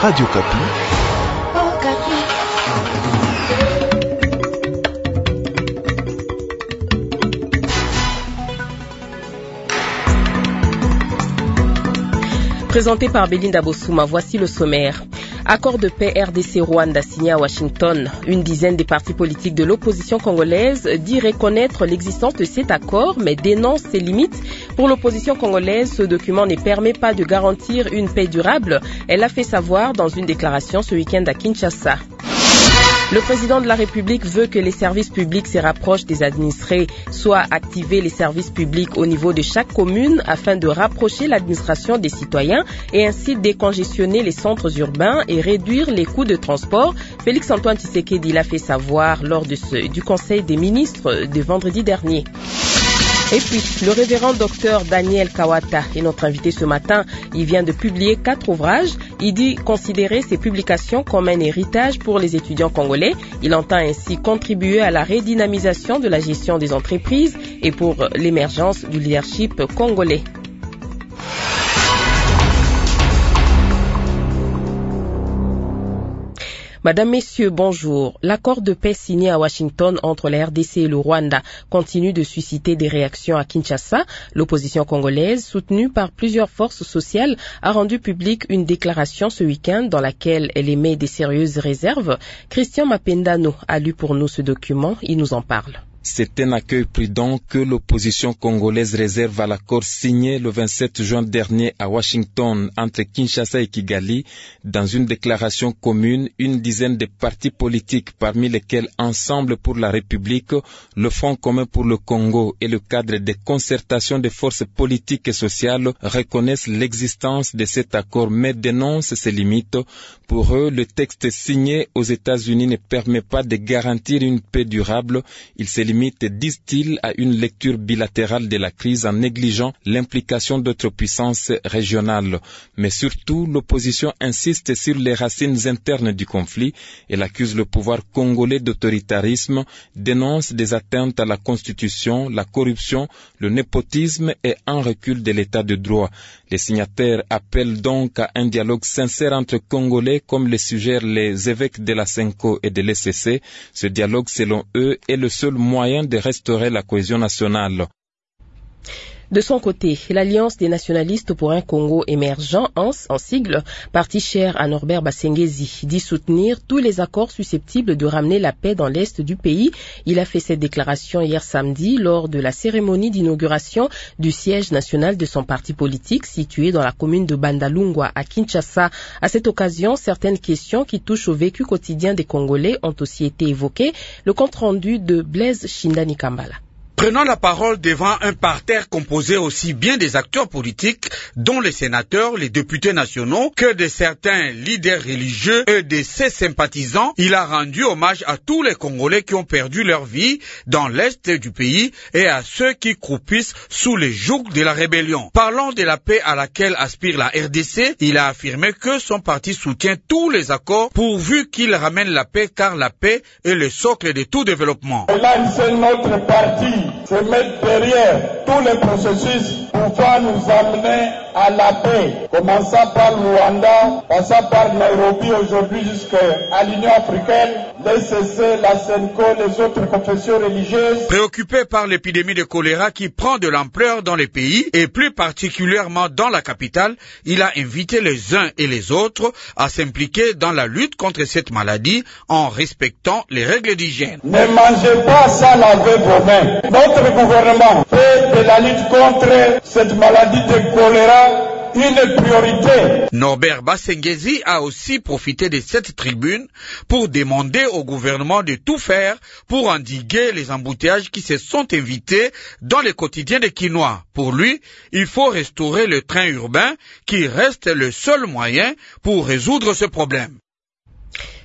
Radio Kapi. Présenté par Belinda Bossouma, voici le sommaire. Accord de paix RDC-Rwanda signé à Washington. Une dizaine des partis politiques de l'opposition congolaise dit reconnaître l'existence de cet accord, mais dénonce ses limites. Pour l'opposition congolaise, ce document ne permet pas de garantir une paix durable. Elle l'a fait savoir dans une déclaration ce week-end à Kinshasa. Le président de la République veut que les services publics se rapprochent des administrés, soit activer les services publics au niveau de chaque commune afin de rapprocher l'administration des citoyens et ainsi décongestionner les centres urbains et réduire les coûts de transport. Félix-Antoine Tshisekedi l'a fait savoir lors du Conseil des ministres de vendredi dernier. Et puis, le révérend docteur Daniel Kawata est notre invité ce matin. Il vient de publier 4 ouvrages. Il dit considérer ces publications comme un héritage pour les étudiants congolais. Il entend ainsi contribuer à la redynamisation de la gestion des entreprises et pour l'émergence du leadership congolais. Madame, Messieurs, bonjour. L'accord de paix signé à Washington entre la RDC et le Rwanda continue de susciter des réactions à Kinshasa. L'opposition congolaise, soutenue par plusieurs forces sociales, a rendu publique une déclaration ce week-end dans laquelle elle émet des sérieuses réserves. Christian Mapendano a lu pour nous ce document. Il nous en parle. C'est un accueil prudent que l'opposition congolaise réserve à l'accord signé le 27 juin dernier à Washington entre Kinshasa et Kigali. Dans une déclaration commune, une dizaine de partis politiques, parmi lesquels Ensemble pour la République, le Front commun pour le Congo et le cadre de concertation des forces politiques et sociales, reconnaissent l'existence de cet accord mais dénoncent ses limites. Pour eux, le texte signé aux États-Unis ne permet pas de garantir une paix durable. Il se limite, disent-ils, à une lecture bilatérale de la crise en négligeant l'implication d'autres puissances régionales. Mais surtout, l'opposition insiste sur les racines internes du conflit. Elle accuse le pouvoir congolais d'autoritarisme, dénonce des atteintes à la Constitution, la corruption, le népotisme et un recul de l'état de droit. Les signataires appellent donc à un dialogue sincère entre Congolais, comme le suggèrent les évêques de la CENCO et de l'ECC. Ce dialogue, selon eux, est le seul moyen de restaurer la cohésion nationale. De son côté, l'Alliance des nationalistes pour un Congo émergent, ANS en sigle, parti cher à Norbert Basengezi, dit soutenir tous les accords susceptibles de ramener la paix dans l'est du pays. Il a fait cette déclaration hier samedi lors de la cérémonie d'inauguration du siège national de son parti politique situé dans la commune de Bandalungwa à Kinshasa. À cette occasion, certaines questions qui touchent au vécu quotidien des Congolais ont aussi été évoquées. Le compte-rendu de Blaise Shindani Kambala. Prenant la parole devant un parterre composé aussi bien des acteurs politiques, dont les sénateurs, les députés nationaux, que de certains leaders religieux et de ses sympathisants, il a rendu hommage à tous les Congolais qui ont perdu leur vie dans l'est du pays et à ceux qui croupissent sous les jougs de la rébellion. Parlant de la paix à laquelle aspire la RDC, il a affirmé que son parti soutient tous les accords pourvu qu'ils ramènent la paix, car la paix est le socle de tout développement. Et là, c'est notre parti se mettre derrière tous les processus pouvant nous amener à la paix, commençant par le Rwanda, passant par Nairobi aujourd'hui jusqu'à l'Union africaine, l'ECC, la CENCO, les autres confessions religieuses. Préoccupé par l'épidémie de choléra qui prend de l'ampleur dans les pays et plus particulièrement dans la capitale, il a invité les uns et les autres à s'impliquer dans la lutte contre cette maladie en respectant les règles d'hygiène. Ne mangez pas sans laver vos mains. Notre gouvernement fait de la lutte contre cette maladie de choléra une priorité. Norbert Basengezi a aussi profité de cette tribune pour demander au gouvernement de tout faire pour endiguer les embouteillages qui se sont invités dans les quotidiens des Kinois. Pour lui, il faut restaurer le train urbain qui reste le seul moyen pour résoudre ce problème.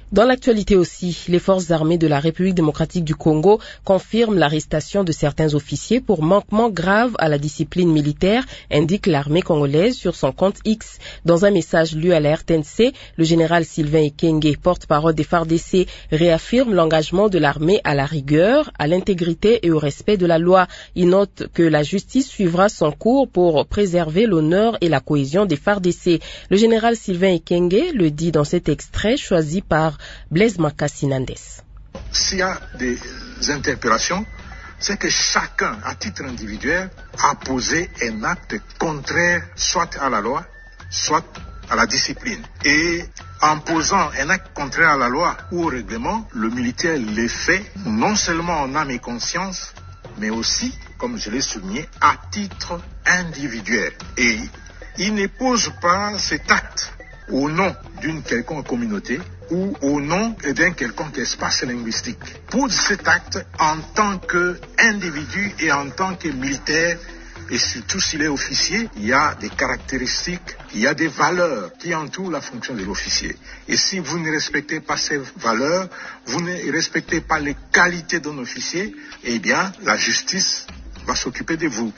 Dans l'actualité aussi, les forces armées de la République démocratique du Congo confirment l'arrestation de certains officiers pour manquement grave à la discipline militaire, indique l'armée congolaise sur son compte X. Dans un message lu à la RTNC, le général Sylvain Ekenge, porte-parole des FARDC, réaffirme l'engagement de l'armée à la rigueur, à l'intégrité et au respect de la loi. Il note que la justice suivra son cours pour préserver l'honneur et la cohésion des FARDC. Le général Sylvain Ekenge le dit dans cet extrait choisi par Blaise Makassinandes. S'il y a des interpellations, c'est que chacun, à titre individuel, a posé un acte contraire soit à la loi, soit à la discipline. Et en posant un acte contraire à la loi ou au règlement, le militaire les fait non seulement en âme et conscience, mais aussi, comme je l'ai souligné, à titre individuel. Et il ne pose pas cet acte au nom d'une quelconque communauté ou au nom d'un quelconque espace linguistique. Pose cet acte en tant qu'individu et en tant que militaire, et surtout s'il est officier, il y a des caractéristiques, il y a des valeurs qui entourent la fonction de l'officier. Et si vous ne respectez pas ces valeurs, vous ne respectez pas les qualités d'un officier, eh bien, la justice va s'occuper de vous.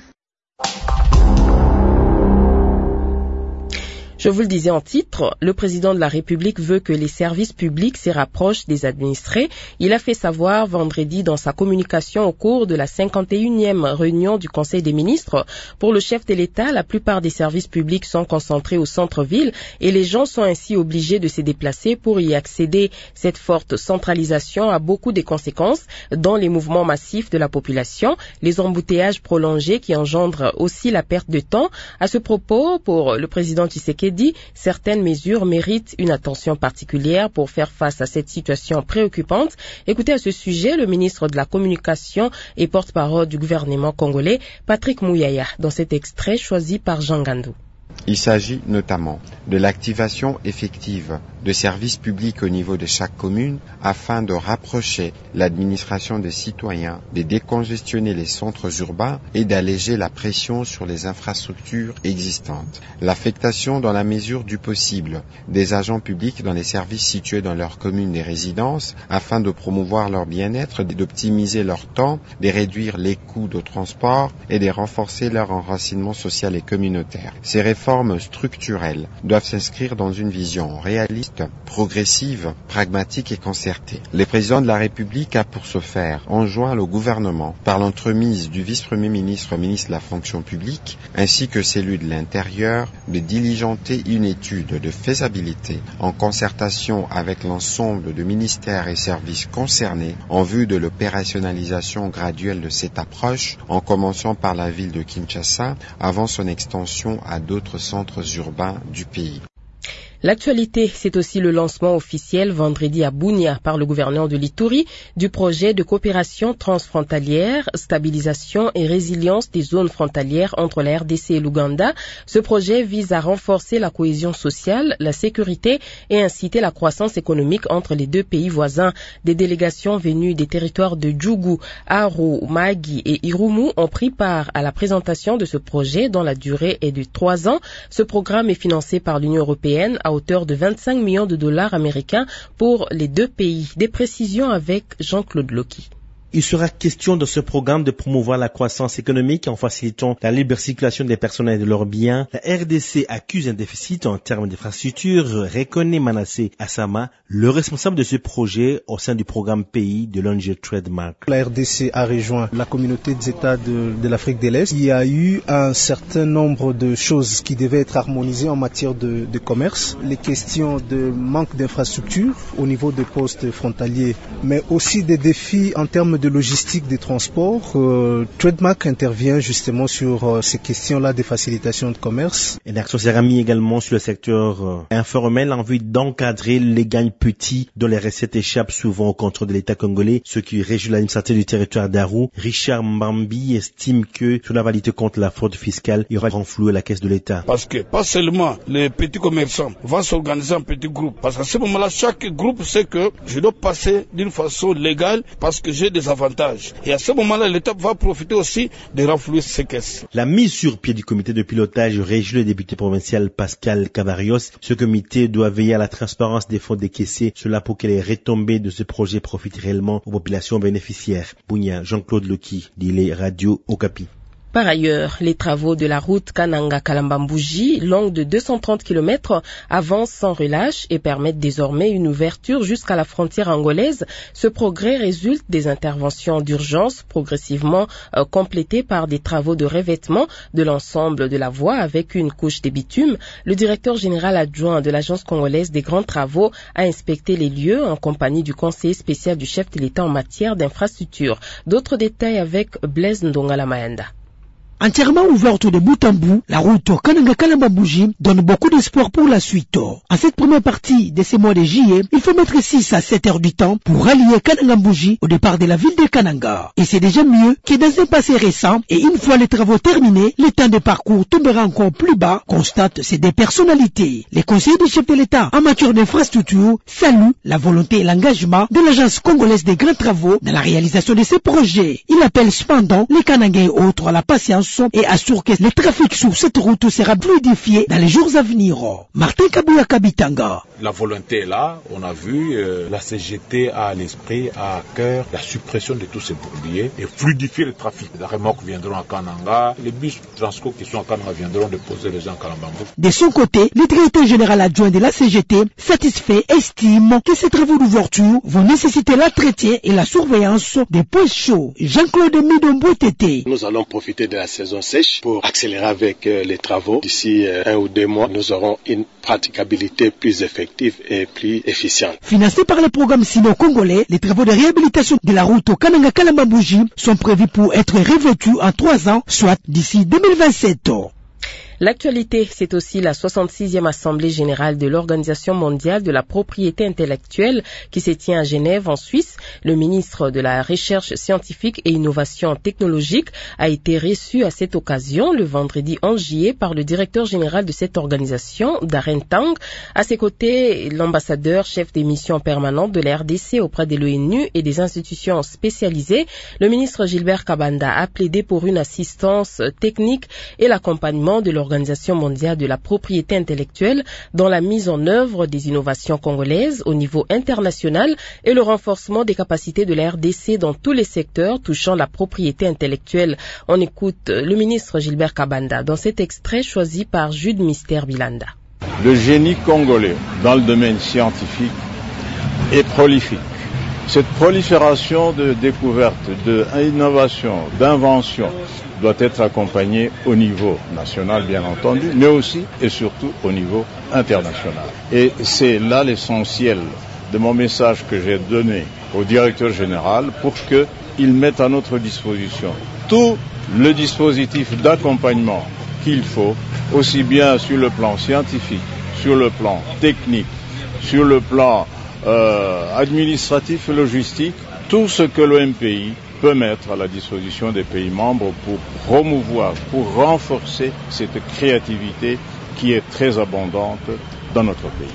Je vous le disais en titre, le président de la République veut que les services publics se rapprochent des administrés. Il a fait savoir vendredi dans sa communication au cours de la 51e réunion du Conseil des ministres. Pour le chef de l'État, la plupart des services publics sont concentrés au centre-ville et les gens sont ainsi obligés de se déplacer pour y accéder. Cette forte centralisation a beaucoup de conséquences dans les mouvements massifs de la population, les embouteillages prolongés qui engendrent aussi la perte de temps. À ce propos, pour le président Tshisekedi, certaines mesures méritent une attention particulière pour faire face à cette situation préoccupante. Écoutez à ce sujet le ministre de la Communication et porte-parole du gouvernement congolais, Patrick Mouyaya, dans cet extrait choisi par Jean Gandou. Il s'agit notamment de l'activation effective de services publics au niveau de chaque commune afin de rapprocher l'administration des citoyens, de décongestionner les centres urbains et d'alléger la pression sur les infrastructures existantes. L'affectation dans la mesure du possible des agents publics dans les services situés dans leur commune de résidence afin de promouvoir leur bien-être, d'optimiser leur temps, de réduire les coûts de transport et de renforcer leur enracinement social et communautaire. Ces réformes structurelles doivent s'inscrire dans une vision réaliste, progressive, pragmatique et concertée. Le président de la République a pour ce faire enjoint le gouvernement, par l'entremise du vice-premier ministre, ministre de la fonction publique, ainsi que celui de l'Intérieur, de diligenter une étude de faisabilité en concertation avec l'ensemble de ministères et services concernés en vue de l'opérationnalisation graduelle de cette approche, en commençant par la ville de Kinshasa avant son extension à d'autres centres urbains du pays. L'actualité, c'est aussi le lancement officiel vendredi à Bunia par le gouverneur de l'Ituri du projet de coopération transfrontalière, stabilisation et résilience des zones frontalières entre la RDC et l'Ouganda. Ce projet vise à renforcer la cohésion sociale, la sécurité et inciter la croissance économique entre les deux pays voisins. Des délégations venues des territoires de Djougou, Aru, Mahagi et Irumu ont pris part à la présentation de ce projet dont la durée est de 3 ans. Ce programme est financé par l'Union européenne à hauteur de 25 millions de dollars américains pour les deux pays. Des précisions avec Jean-Claude Loki. Il sera question de ce programme de promouvoir la croissance économique en facilitant la libre circulation des personnes et de leurs biens. La RDC accuse un déficit en termes d'infrastructures, reconnaît Manasseh Assama, le responsable de ce projet au sein du programme pays de l'ONG Trademark. La RDC a rejoint la communauté des États de l'Afrique de l'Est. Il y a eu un certain nombre de choses qui devaient être harmonisées en matière de commerce. Les questions de manque d'infrastructures au niveau des postes frontaliers, mais aussi des défis en termes de logistique des transports. Trademark intervient justement sur ces questions-là des facilitations de commerce. Et l'action sera mise également sur le secteur informel en vue d'encadrer les gains petits dont les recettes échappent souvent au contrôle de l'État congolais, ce qui réjouit l'administrateur du territoire d'Aru. Richard Mbambi estime que sur la validité contre la fraude fiscale, il y aura renfloué la caisse de l'État. Parce que pas seulement les petits commerçants vont s'organiser en petits groupes, parce qu'à ce moment-là, chaque groupe sait que je dois passer d'une façon légale parce que j'ai des avantages. Et à ce moment-là, l'État va profiter aussi de renflouer ces caisses. La mise sur pied du comité de pilotage régie le député provincial Pascal Cavarios. Ce comité doit veiller à la transparence des fonds décaissés, cela pour que les retombées de ce projet profitent réellement aux populations bénéficiaires. Bounia, Jean-Claude Loki, Dile Radio Okapi. Par ailleurs, les travaux de la route Kananga-Kalambambouji, longue de 230 km, avancent sans relâche et permettent désormais une ouverture jusqu'à la frontière angolaise. Ce progrès résulte des interventions d'urgence progressivement complétées par des travaux de revêtement de l'ensemble de la voie avec une couche de bitume. Le directeur général adjoint de l'Agence congolaise des grands travaux a inspecté les lieux en compagnie du conseiller spécial du chef de l'État en matière d'infrastructure. D'autres détails avec Blaise Ndongala Maenda. Entièrement ouverte de bout en bout, la route Kananga-Kalambambouji donne beaucoup d'espoir pour la suite. En cette première partie de ces mois de juillet, il faut mettre 6 à 7 heures du temps pour rallier Kananga-Mbouji au départ de la ville de Kananga. Et c'est déjà mieux que dans un passé récent, et une fois les travaux terminés, le temps de parcours tombera encore plus bas, constatent ces deux personnalités. Les conseillers du chef de l'État en matière d'infrastructure saluent la volonté et l'engagement de l'Agence congolaise des grands travaux dans la réalisation de ces projets. Il appelle cependant les Kanangais et autres à la patience et assure que le trafic sur cette route sera fluidifié dans les jours à venir. Martin Kabouya Kabitanga. La volonté est là, on a vu, la CGT a à l'esprit, a à cœur la suppression de tous ces bourbiers et fluidifier le trafic. Les remorques viendront à Kananga, les bus Transco qui sont à Kananga viendront déposer les gens à Kalambambou. De son côté, le directeur général adjoint de la CGT, satisfait, estime que ces travaux d'ouverture vont nécessiter l'entretien et la surveillance des points chauds. Jean-Claude Midombo-Tété. Nous allons profiter de la saison sèche pour accélérer avec les travaux. D'ici 1 ou 2 mois, nous aurons une praticabilité plus effective et plus efficiente. Financés par le programme sino-congolais, les travaux de réhabilitation de la route au Kananga-Kalambambouji sont prévus pour être revêtus en 3 ans, soit d'ici 2027. L'actualité, c'est aussi la 66e Assemblée générale de l'Organisation mondiale de la propriété intellectuelle qui se tient à Genève, en Suisse. Le ministre de la Recherche scientifique et innovation technologique a été reçu à cette occasion le vendredi 11 juillet par le directeur général de cette organisation, Darren Tang. À ses côtés, l'ambassadeur chef des missions permanentes de la RDC auprès de l'ONU et des institutions spécialisées. Le ministre Gilbert Kabanda a plaidé pour une assistance technique et l'accompagnement de l'Organisation mondiale de la propriété intellectuelle dans la mise en œuvre des innovations congolaises au niveau international et le renforcement des capacités de la RDC dans tous les secteurs touchant la propriété intellectuelle. On écoute le ministre Gilbert Kabanda dans cet extrait choisi par Jude Mister Bilanda. Le génie congolais dans le domaine scientifique est prolifique. Cette prolifération de découvertes, d'innovations, d'inventions doit être accompagnée au niveau national, bien entendu, mais aussi et surtout au niveau international. Et c'est là l'essentiel de mon message que j'ai donné au directeur général pour qu'il mette à notre disposition tout le dispositif d'accompagnement qu'il faut, aussi bien sur le plan scientifique, sur le plan technique, sur le plan administratif et logistique, tout ce que l'OMPI peut mettre à la disposition des pays membres pour promouvoir, pour renforcer cette créativité qui est très abondante dans notre pays.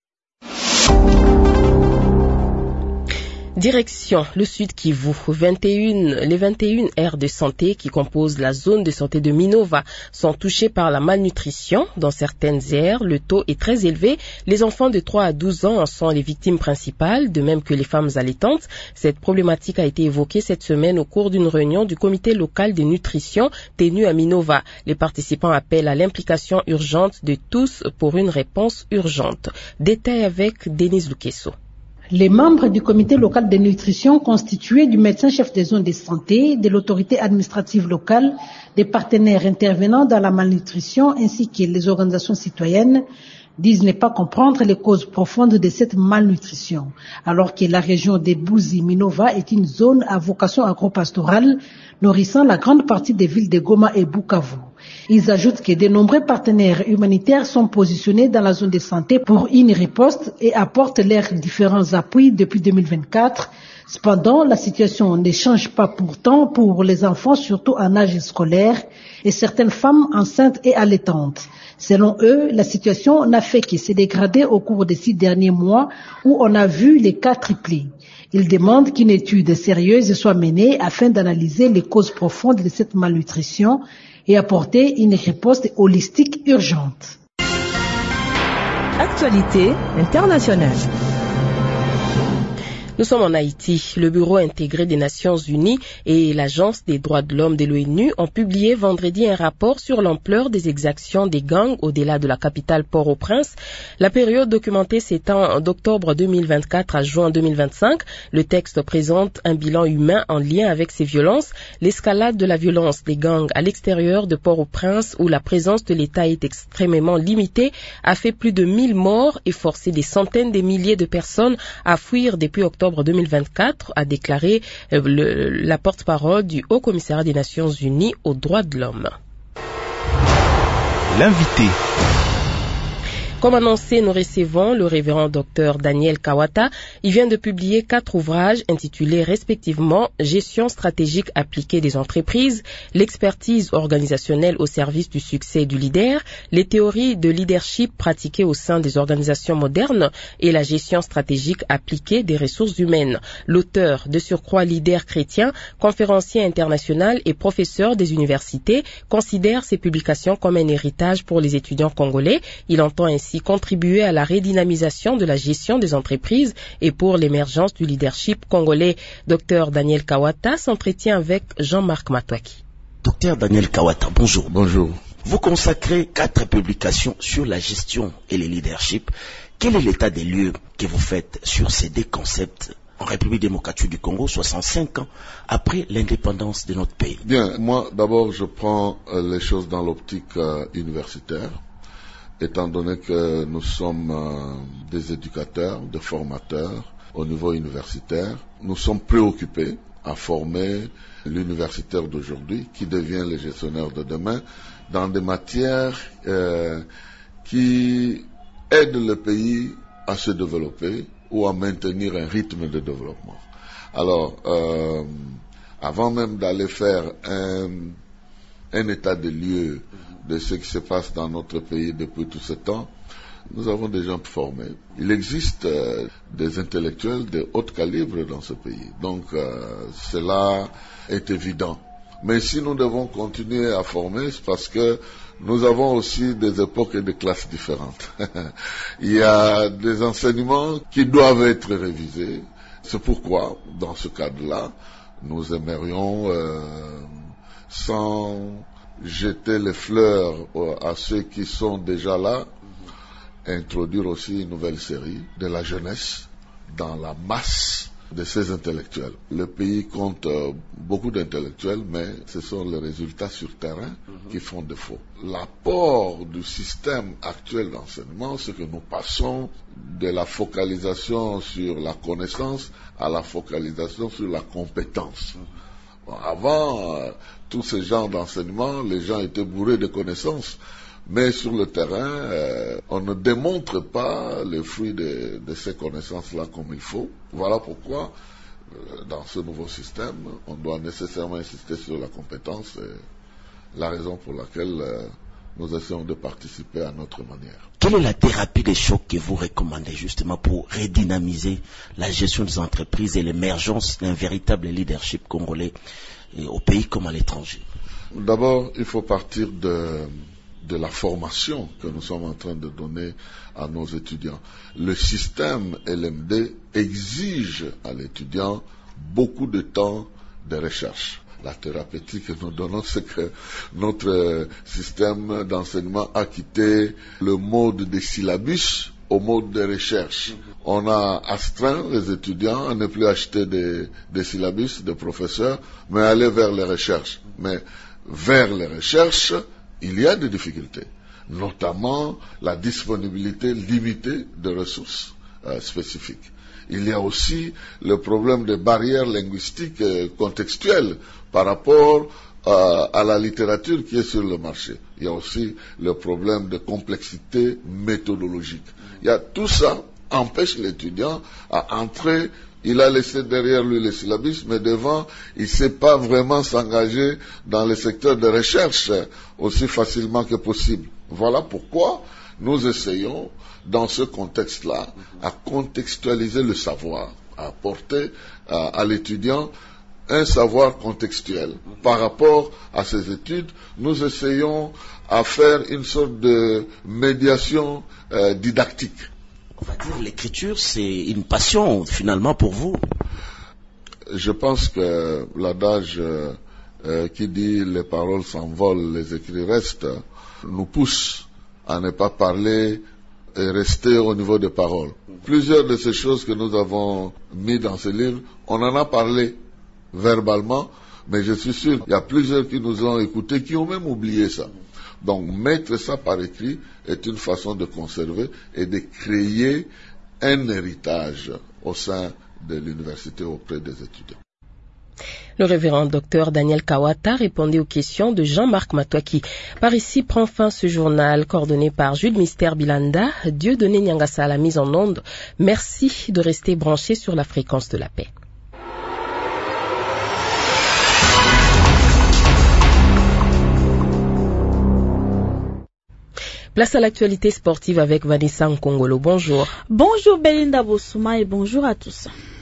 Direction le Sud Kivu, les 21 aires de santé qui composent la zone de santé de Minova sont touchées par la malnutrition. Dans certaines aires, le taux est très élevé. Les enfants de 3 à 12 ans en sont les victimes principales, de même que les femmes allaitantes. Cette problématique a été évoquée cette semaine au cours d'une réunion du comité local de nutrition tenue à Minova. Les participants appellent à l'implication urgente de tous pour une réponse urgente. Détail avec Denise Lukeso. Les membres du comité local de nutrition constitués du médecin-chef des zones de santé, de l'autorité administrative locale, des partenaires intervenant dans la malnutrition ainsi que les organisations citoyennes disent ne pas comprendre les causes profondes de cette malnutrition, alors que la région de Buzi-Minova est une zone à vocation agro-pastorale nourrissant la grande partie des villes de Goma et Bukavu. Ils ajoutent que de nombreux partenaires humanitaires sont positionnés dans la zone de santé pour une riposte et apportent leurs différents appuis depuis 2024. Cependant, la situation ne change pas pourtant pour les enfants, surtout en âge scolaire, et certaines femmes enceintes et allaitantes. Selon eux, la situation n'a fait que se dégrader au cours des 6 derniers mois où on a vu les cas tripler. Ils demandent qu'une étude sérieuse soit menée afin d'analyser les causes profondes de cette malnutrition et apporter une réponse holistique urgente. Actualité internationale. Nous sommes en Haïti. Le Bureau intégré des Nations Unies et l'Agence des droits de l'homme de l'ONU ont publié vendredi un rapport sur l'ampleur des exactions des gangs au-delà de la capitale Port-au-Prince. La période documentée s'étend d'octobre 2024 à juin 2025. Le texte présente un bilan humain en lien avec ces violences. L'escalade de la violence des gangs à l'extérieur de Port-au-Prince, où la présence de l'État est extrêmement limitée, a fait plus de 1000 morts et forcé des centaines de milliers de personnes à fuir depuis octobre 2024, a déclaré la porte-parole du Haut-Commissariat des Nations Unies aux droits de l'homme. L'invité. Comme annoncé, nous recevons le révérend Dr Daniel Kawata. Il vient de publier 4 ouvrages intitulés respectivement « Gestion stratégique appliquée des entreprises »,« L'expertise organisationnelle au service du succès du leader »,« Les théories de leadership pratiquées au sein des organisations modernes » et « La gestion stratégique appliquée des ressources humaines ». L'auteur, de surcroît leader chrétien, conférencier international et professeur des universités, considère ces publications comme un héritage pour les étudiants congolais. Il entend ainsi contribuer à la redynamisation de la gestion des entreprises et pour l'émergence du leadership congolais. Dr Daniel Kawata s'entretient avec Jean-Marc Matouaki. Dr Daniel Kawata, bonjour. Bonjour. Vous consacrez 4 publications sur la gestion et le leadership. Quel est l'état des lieux que vous faites sur ces 2 concepts en République démocratique du Congo, 65 ans après l'indépendance de notre pays? Bien, moi d'abord je prends les choses dans l'optique universitaire. Étant donné que nous sommes des éducateurs, des formateurs au niveau universitaire, nous sommes préoccupés à former l'universitaire d'aujourd'hui qui devient le gestionnaire de demain dans des matières qui aident le pays à se développer ou à maintenir un rythme de développement. Alors, avant même d'aller faire un état de lieu de ce qui se passe dans notre pays depuis tout ce temps, nous avons des gens formés. Il existe des intellectuels de haut calibre dans ce pays. Donc, cela est évident. Mais si nous devons continuer à former, c'est parce que nous avons aussi des époques et des classes différentes. Il y a des enseignements qui doivent être révisés. C'est pourquoi, dans ce cadre-là, nous aimerions, sans jeter les fleurs à ceux qui sont déjà là, introduire aussi une nouvelle série de la jeunesse dans la masse de ces intellectuels. Le pays compte beaucoup d'intellectuels, mais ce sont les résultats sur terrain qui font défaut. L'apport du système actuel d'enseignement, c'est que nous passons de la focalisation sur la connaissance à la focalisation sur la compétence. Avant, tous ces genres d'enseignement, les gens étaient bourrés de connaissances, mais sur le terrain, on ne démontre pas les fruits de ces connaissances-là comme il faut. Voilà pourquoi, dans ce nouveau système, on doit nécessairement insister sur la compétence, et la raison pour laquelle nous essayons de participer à notre manière. Quelle est la thérapie des chocs que vous recommandez justement pour redynamiser la gestion des entreprises et l'émergence d'un véritable leadership congolais au pays comme à l'étranger? D'abord, il faut partir de la formation que nous sommes en train de donner à nos étudiants. Le système LMD exige à l'étudiant beaucoup de temps de recherche. La thérapeutique que nous donnons, c'est que notre système d'enseignement a quitté le mode des syllabus au mode de recherche. On a astreint les étudiants à ne plus acheter des syllabus, des professeurs, mais aller vers les recherches. Mais vers les recherches, il y a des difficultés, notamment la disponibilité limitée de ressources spécifiques. Il y a aussi le problème des barrières linguistiques contextuelles par rapport à la littérature qui est sur le marché. Il y a aussi le problème de complexité méthodologique. Il y a tout ça empêche l'étudiant à entrer. Il a laissé derrière lui les syllabismes, mais devant, il ne sait pas vraiment s'engager dans le secteur de recherche aussi facilement que possible. Voilà pourquoi nous essayons, dans ce contexte-là, à contextualiser le savoir, à apporter à l'étudiant un savoir contextuel. Par rapport à ces études, nous essayons à faire une sorte de médiation didactique. On va dire l'écriture, c'est une passion finalement pour vous. Je pense que l'adage qui dit les paroles s'envolent, les écrits restent, nous pousse à ne pas parler et rester au niveau des paroles. Plusieurs de ces choses que nous avons mis dans ce livre, on en a parlé verbalement, mais je suis sûr qu'il y a plusieurs qui nous ont écoutés, qui ont même oublié ça. Donc mettre ça par écrit est une façon de conserver et de créer un héritage au sein de l'université auprès des étudiants. Le révérend docteur Daniel Kawata répondait aux questions de Jean-Marc Matouaki. Par ici prend fin ce journal coordonné par Jules Mister Bilanda. Dieudonné Nyangasa à la mise en onde. Merci de rester branché sur la fréquence de la paix. Place à l'actualité sportive avec Vanessa Nkongolo. Bonjour. Bonjour Belinda Bossouma et bonjour à tous.